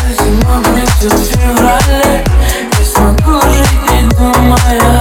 Зима придет в феврале, не смогу жить, не думая